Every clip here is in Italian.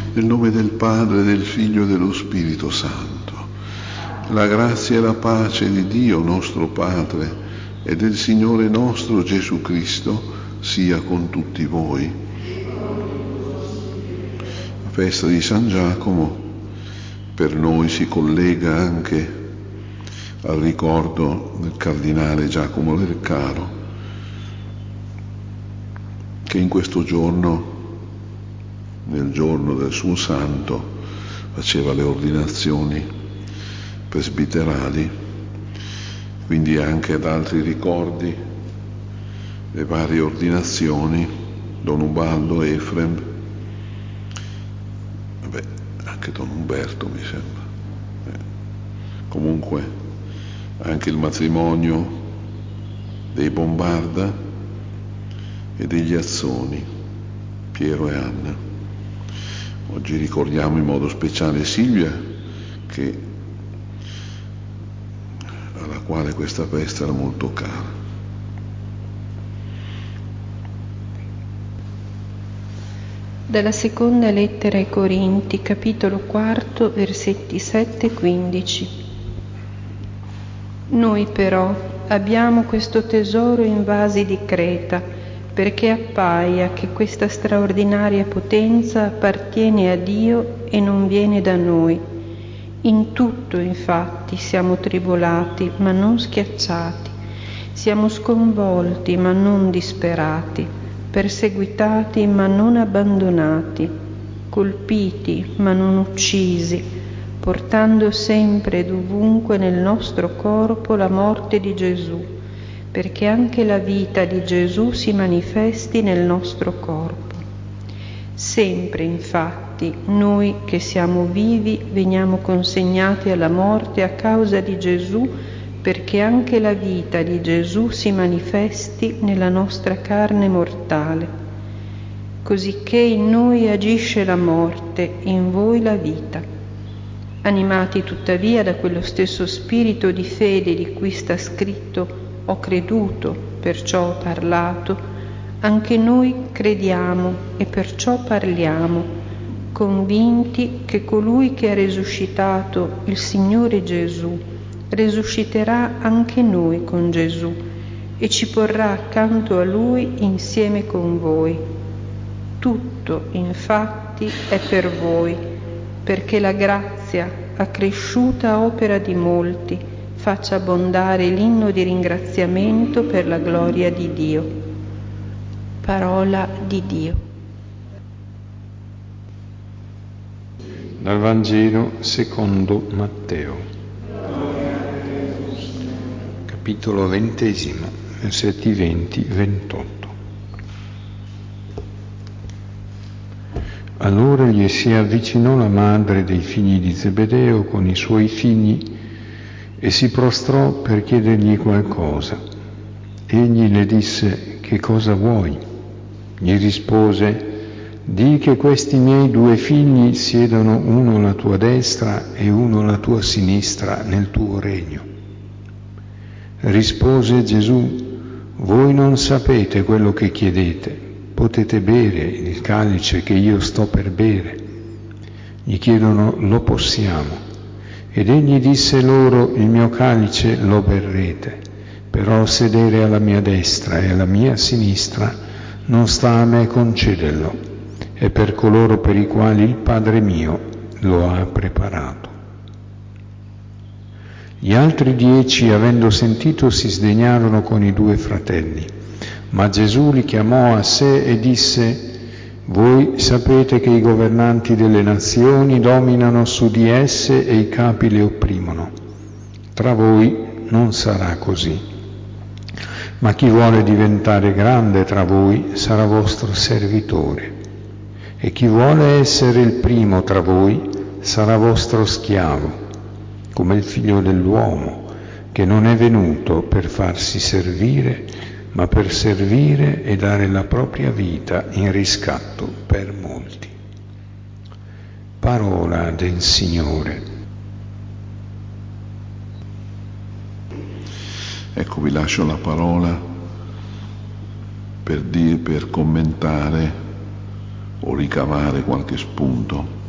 Nel nome del Padre, del Figlio e dello Spirito Santo. La grazia e la pace di Dio nostro Padre e del Signore nostro Gesù Cristo sia con tutti voi. La festa di San Giacomo per noi si collega anche al ricordo del cardinale Giacomo Lercaro, che in questo giorno, nel giorno del suo santo, faceva le ordinazioni presbiterali, quindi anche ad altri ricordi, le varie ordinazioni, Don Ubaldo, Efrem, anche Don Umberto mi sembra, comunque anche il matrimonio dei Bombarda e degli Azzoni, Piero e Anna. Oggi ricordiamo in modo speciale Silvia, alla quale questa festa era molto cara. Dalla seconda lettera ai Corinti, capitolo 4, versetti 7 e 15. Noi però abbiamo questo tesoro in vasi di Creta, perché appaia che questa straordinaria potenza appartiene a Dio e non viene da noi. In tutto, infatti, siamo tribolati, ma non schiacciati, siamo sconvolti, ma non disperati, perseguitati, ma non abbandonati, colpiti, ma non uccisi, portando sempre ed ovunque nel nostro corpo la morte di Gesù, perché anche la vita di Gesù si manifesti nel nostro corpo. Sempre, infatti, noi che siamo vivi veniamo consegnati alla morte a causa di Gesù, perché anche la vita di Gesù si manifesti nella nostra carne mortale. Cosicché in noi agisce la morte, in voi la vita. Animati tuttavia da quello stesso spirito di fede di cui sta scritto: ho creduto, perciò ho parlato, anche noi crediamo e perciò parliamo, convinti che colui che ha risuscitato il Signore Gesù risusciterà anche noi con Gesù e ci porrà accanto a Lui insieme con voi. Tutto, infatti, è per voi, perché la grazia, accresciuta a opera di molti, faccia abbondare l'inno di ringraziamento per la gloria di Dio. Parola di Dio. Dal Vangelo secondo Matteo, capitolo 20, versetti 20-28. Allora gli si avvicinò la madre dei figli di Zebedeo con i suoi figli e si prostrò per chiedergli qualcosa. Egli le disse: che cosa vuoi? Gli rispose: di che questi miei 2 figli siedono uno alla tua destra e uno alla tua sinistra nel tuo regno. Rispose Gesù: voi non sapete quello che chiedete, potete bere il calice che io sto per bere? Gli chiedono: lo possiamo. Ed egli disse loro: il mio calice lo berrete, però sedere alla mia destra e alla mia sinistra non sta a me concederlo, è per coloro per i quali il Padre mio lo ha preparato. Gli altri 10, avendo sentito, si sdegnarono con i 2 fratelli, ma Gesù li chiamò a sé e disse: voi sapete che i governanti delle nazioni dominano su di esse e i capi le opprimono. Tra voi non sarà così. Ma chi vuole diventare grande tra voi sarà vostro servitore, e chi vuole essere il primo tra voi sarà vostro schiavo, come il Figlio dell'uomo, che non è venuto per farsi servire, ma per servire e dare la propria vita in riscatto per molti. Parola del Signore. Ecco, vi lascio la parola per commentare o ricavare qualche spunto.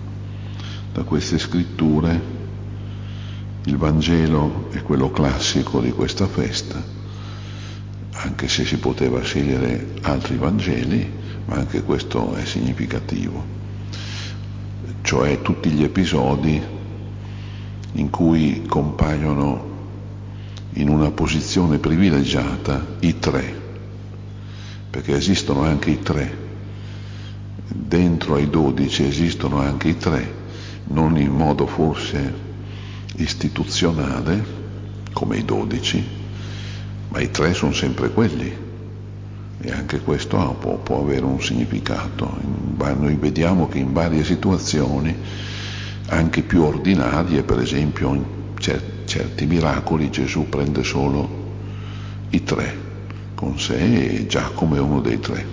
da queste scritture. Il Vangelo è quello classico di questa festa, anche se si poteva scegliere altri Vangeli, ma anche questo è significativo, cioè tutti gli episodi in cui compaiono in una posizione privilegiata i tre, perché esistono anche i tre, dentro ai 12 esistono anche i tre, non in modo forse istituzionale come i 12, ma i tre sono sempre quelli, e anche questo può avere un significato. Noi vediamo che in varie situazioni, anche più ordinarie, per esempio in certi miracoli, Gesù prende solo i tre con sé e Giacomo è uno dei tre.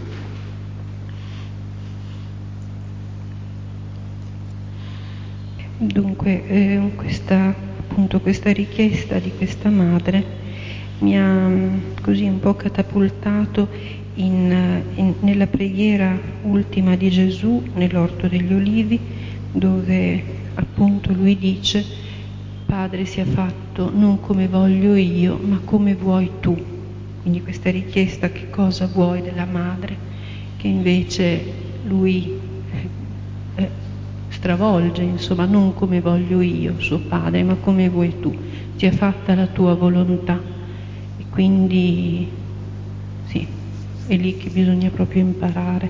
Dunque, questa richiesta di questa madre mi ha così un po' catapultato nella preghiera ultima di Gesù nell'Orto degli Olivi, dove appunto lui dice: Padre, sia fatto non come voglio io, ma come vuoi tu. Quindi questa richiesta, che cosa vuoi della madre, che invece lui stravolge, insomma, non come voglio io, suo padre, ma come vuoi tu, sia fatta la tua volontà. E quindi sì, è lì che bisogna proprio imparare.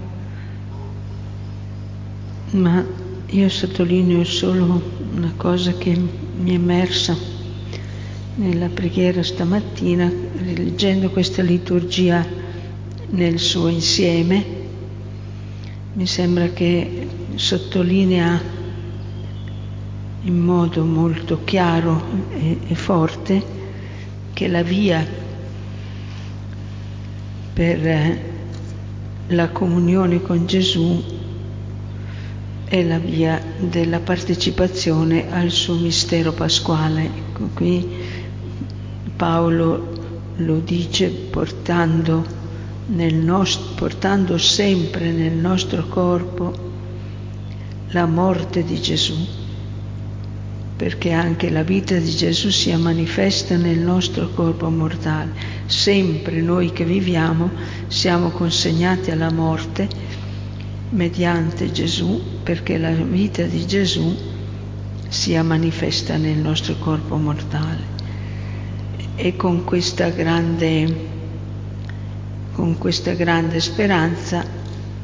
Ma io sottolineo solo una cosa che mi è emersa nella preghiera stamattina, rileggendo questa liturgia nel suo insieme. Mi sembra che sottolinea in modo molto chiaro e forte che la via per la comunione con Gesù è la via della partecipazione al suo mistero pasquale. Ecco, qui Paolo lo dice portando sempre nel nostro corpo la morte di Gesù, perché anche la vita di Gesù sia manifesta nel nostro corpo mortale. Sempre noi che viviamo siamo consegnati alla morte mediante Gesù, perché la vita di Gesù sia manifesta nel nostro corpo mortale. E con questa grande speranza,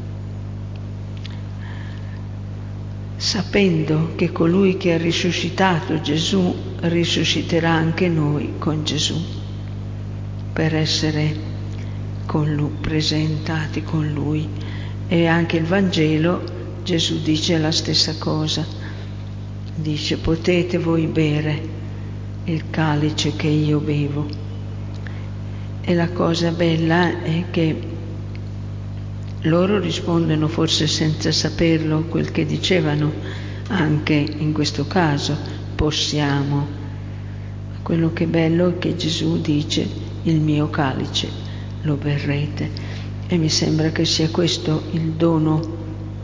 sapendo che colui che ha risuscitato Gesù risusciterà anche noi con Gesù, per essere con lui, presentati con lui. E anche il Vangelo, Gesù dice la stessa cosa, dice: potete voi bere il calice che io bevo. E la cosa bella è che loro rispondono, forse senza saperlo, quel che dicevano anche in questo caso: possiamo. Quello che è bello è che Gesù dice: il mio calice lo berrete. E mi sembra che sia questo il dono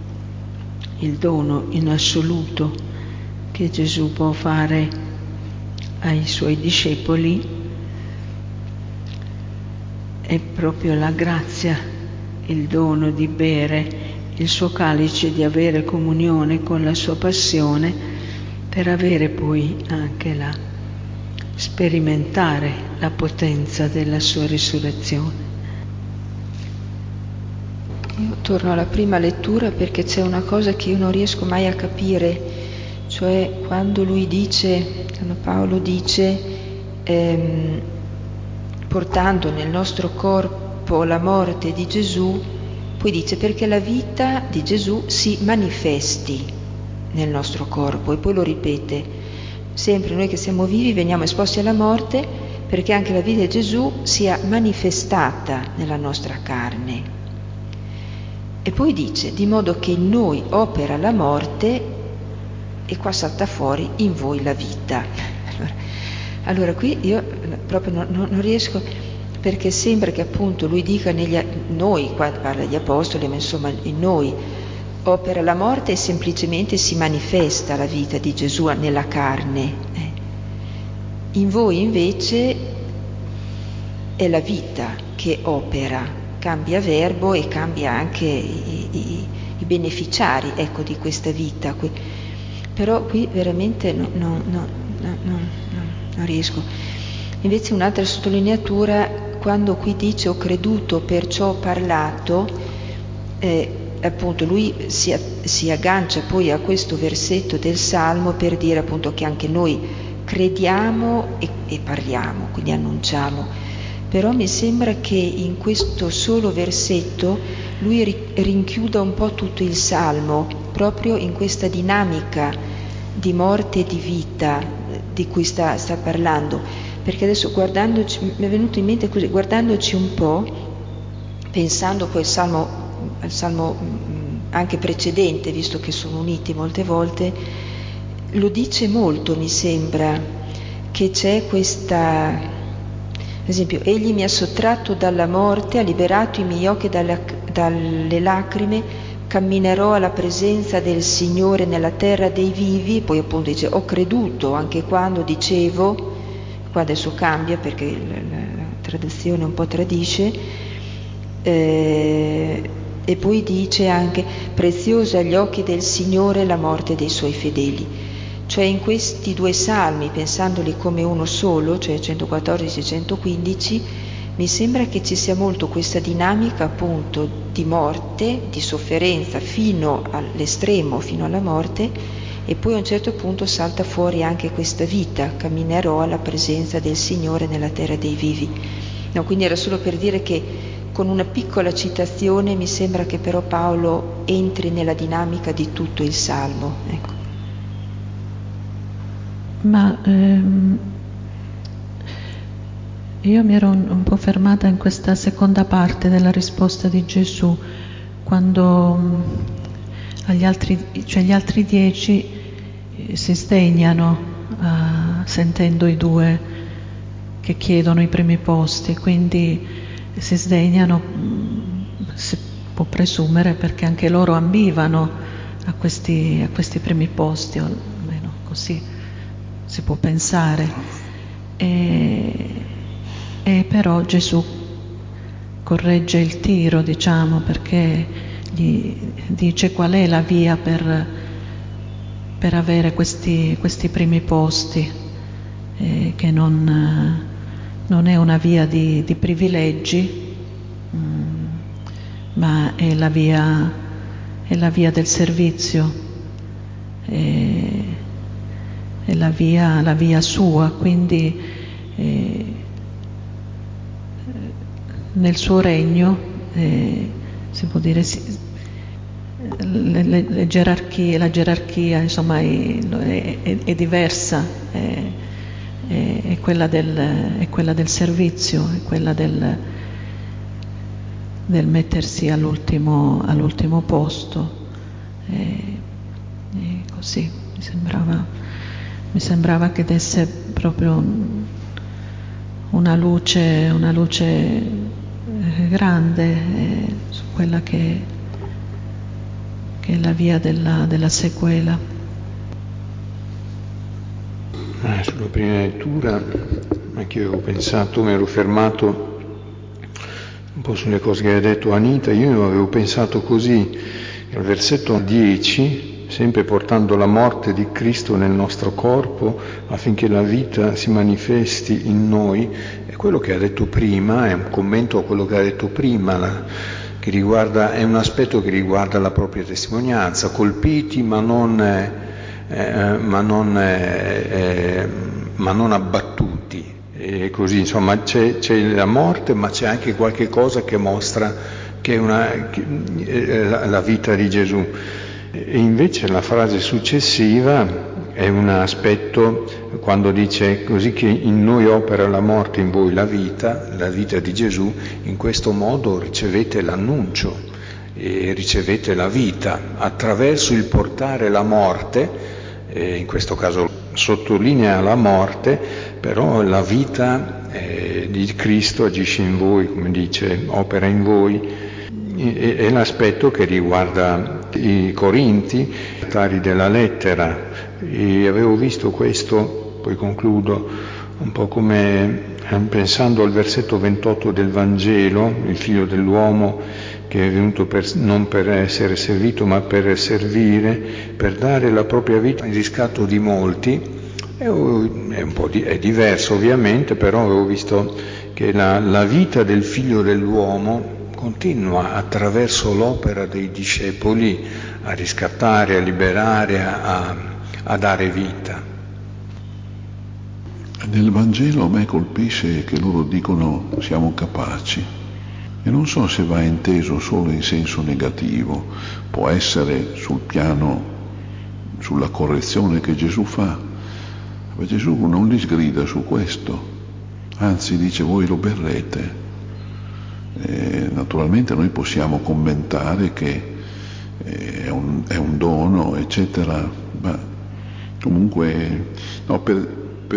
in assoluto che Gesù può fare ai suoi discepoli, è proprio la grazia, il dono di bere il suo calice, di avere comunione con la sua passione, per avere poi anche sperimentare la potenza della sua risurrezione. Io torno alla prima lettura perché c'è una cosa che io non riesco mai a capire, cioè quando Paolo dice portando nel nostro corpo la morte di Gesù, poi dice perché la vita di Gesù si manifesti nel nostro corpo, e poi lo ripete sempre: noi che siamo vivi veniamo esposti alla morte perché anche la vita di Gesù sia manifestata nella nostra carne. E poi dice: di modo che in noi opera la morte, e qua salta fuori in voi la vita. Allora qui io proprio non riesco, perché sembra che appunto lui dica noi, qua parla degli apostoli, ma insomma in noi, opera la morte e semplicemente si manifesta la vita di Gesù nella carne. In voi invece è la vita che opera, cambia verbo e cambia anche i beneficiari, ecco, di questa vita. Però qui veramente non riesco. Invece un'altra sottolineatura, quando qui dice ho creduto perciò ho parlato, appunto lui si aggancia poi a questo versetto del Salmo per dire appunto che anche noi crediamo e parliamo, quindi annunciamo. Però mi sembra che in questo solo versetto lui rinchiuda un po' tutto il Salmo, proprio in questa dinamica di morte e di vita di cui sta parlando. Perché adesso guardandoci, mi è venuto in mente così, guardandoci un po', pensando poi al Salmo anche precedente, visto che sono uniti molte volte, lo dice molto, mi sembra, che c'è questa, ad esempio, egli mi ha sottratto dalla morte, ha liberato i miei occhi dalle lacrime, camminerò alla presenza del Signore nella terra dei vivi. Poi appunto dice ho creduto anche quando dicevo, qua adesso cambia perché la traduzione un po' tradisce, e poi dice anche preziosa agli occhi del Signore la morte dei suoi fedeli. Cioè in questi due salmi, pensandoli come uno solo, cioè 114 e 115, mi sembra che ci sia molto questa dinamica appunto di morte, di sofferenza fino all'estremo, fino alla morte, e poi a un certo punto salta fuori anche questa vita, camminerò alla presenza del Signore nella terra dei vivi. No, quindi era solo per dire che con una piccola citazione mi sembra che però Paolo entri nella dinamica di tutto il Salmo. Ecco. Ma io mi ero un po' fermata in questa seconda parte della risposta di Gesù, quando gli altri 10 si sdegnano sentendo i due che chiedono i primi posti, quindi si sdegnano, si può presumere perché anche loro ambivano a questi primi posti, o almeno così si può pensare. E però Gesù corregge il tiro, diciamo, perché gli dice qual è la via per avere questi primi posti, che non è una via di privilegi, ma è la via del servizio, è la via sua, quindi nel suo regno si può dire le gerarchie, la gerarchia insomma è diversa, è quella del servizio, è quella del mettersi all'ultimo posto, e così mi sembrava che desse proprio una luce grande su quella che è la via della sequela. Sulla prima lettura anche io avevo pensato, mi ero fermato un po' sulle cose che ha detto Anita. Io avevo pensato così, al versetto 10, sempre portando la morte di Cristo nel nostro corpo affinché la vita si manifesti in noi, è quello che ha detto prima, è un commento a quello che ha detto prima, che riguarda, è un aspetto che riguarda la propria testimonianza, colpiti ma non abbattuti, e così insomma c'è la morte, ma c'è anche qualche cosa che mostra che è la vita di Gesù. E invece la frase successiva è un aspetto, quando dice così che in noi opera la morte, in voi la vita di Gesù, in questo modo ricevete l'annuncio e ricevete la vita attraverso il portare la morte, in questo caso sottolinea la morte, però la vita di Cristo agisce in voi, come dice, opera in voi, è l'aspetto che riguarda i Corinti, tari della lettera, e avevo visto questo, poi concludo, un po' come pensando al versetto 28 del Vangelo, il figlio dell'uomo che è venuto non per essere servito ma per servire, per dare la propria vita in riscatto di molti. È diverso ovviamente, però avevo visto che la vita del figlio dell'uomo continua attraverso l'opera dei discepoli a riscattare, a liberare, a dare vita. Nel Vangelo a me colpisce che loro dicono siamo capaci, e non so se va inteso solo in senso negativo, può essere sul piano, sulla correzione che Gesù fa, ma Gesù non li sgrida su questo, anzi dice voi lo berrete. Naturalmente noi possiamo commentare che è un dono, eccetera, ma comunque no, per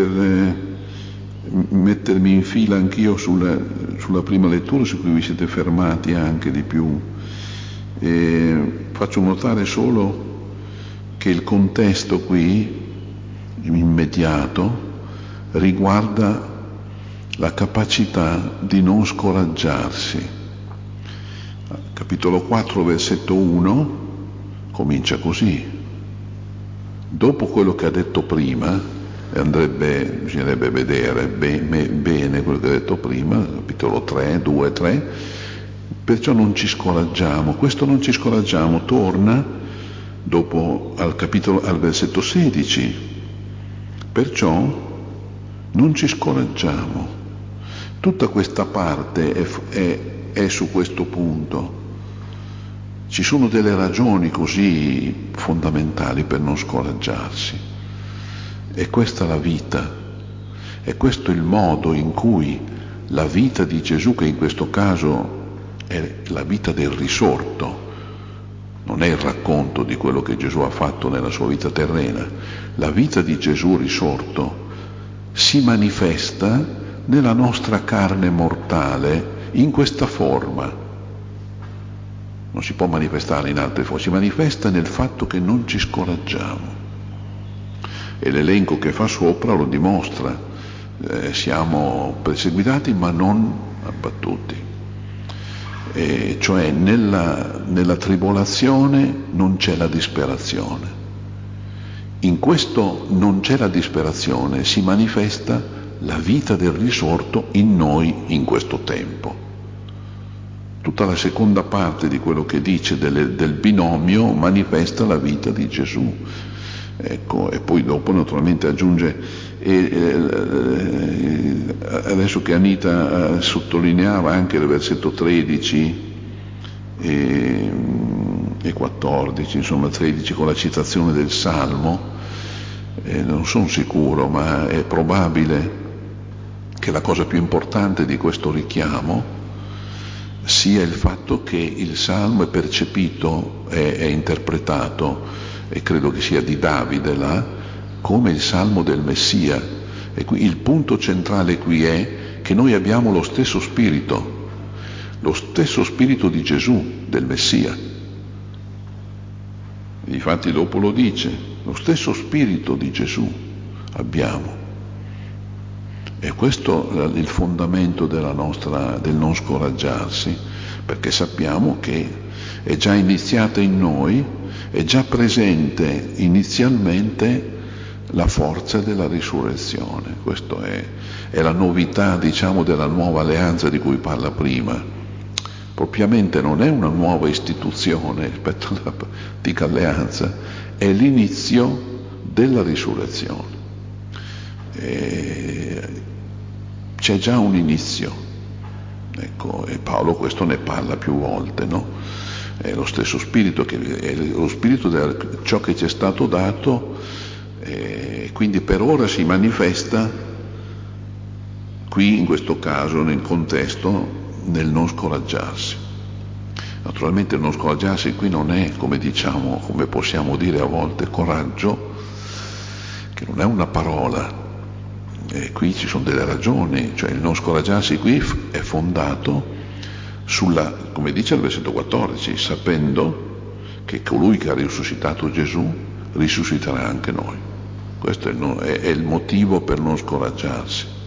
mettermi in fila anch'io sulla prima lettura su cui vi siete fermati anche di più, faccio notare solo che il contesto qui immediato riguarda la capacità di non scoraggiarsi. Capitolo 4, versetto 1 comincia così: dopo quello che ha detto prima, bisognerebbe vedere bene quello che ha detto prima, capitolo 3, 2, 3, perciò non ci scoraggiamo. Questo non ci scoraggiamo torna dopo al versetto 16, perciò non ci scoraggiamo. Tutta questa parte è su questo punto. Ci sono delle ragioni così fondamentali per non scoraggiarsi. E questa è la vita, e questo è il modo in cui la vita di Gesù, che in questo caso è la vita del risorto, non è il racconto di quello che Gesù ha fatto nella sua vita terrena, la vita di Gesù risorto si manifesta nella nostra carne mortale in questa forma. Non si può manifestare in altre forme, si manifesta nel fatto che non ci scoraggiamo. E l'elenco che fa sopra lo dimostra, siamo perseguitati ma non abbattuti, cioè nella tribolazione non c'è la disperazione, in questo non c'è la disperazione, si manifesta la vita del risorto in noi in questo tempo. Tutta la seconda parte di quello che dice del binomio manifesta la vita di Gesù. Ecco, e poi dopo naturalmente aggiunge, adesso che Anita sottolineava anche il versetto 13 e 14, insomma 13 con la citazione del Salmo, non sono sicuro, ma è probabile che la cosa più importante di questo richiamo sia il fatto che il Salmo è percepito, è interpretato, e credo che sia di Davide là, come il Salmo del Messia. E qui il punto centrale qui è che noi abbiamo lo stesso spirito di Gesù, del Messia. Infatti dopo lo dice, lo stesso spirito di Gesù abbiamo. E questo è il fondamento del non scoraggiarsi, perché sappiamo che è già iniziata in noi, è già presente inizialmente la forza della risurrezione. Questa è la novità, diciamo, della nuova alleanza di cui parla prima. Propriamente non è una nuova istituzione rispetto all'antica alleanza, è l'inizio della risurrezione. C'è già un inizio, ecco, e Paolo questo ne parla più volte, no? È lo stesso spirito, è lo spirito di ciò che ci è stato dato, quindi per ora si manifesta qui in questo caso, nel contesto, nel non scoraggiarsi. Naturalmente il non scoraggiarsi qui non è, come diciamo, come possiamo dire a volte, coraggio, che non è una parola. Qui ci sono delle ragioni, cioè il non scoraggiarsi qui è fondato come dice il versetto 14, sapendo che colui che ha risuscitato Gesù risusciterà anche noi. Questo è il motivo per non scoraggiarsi.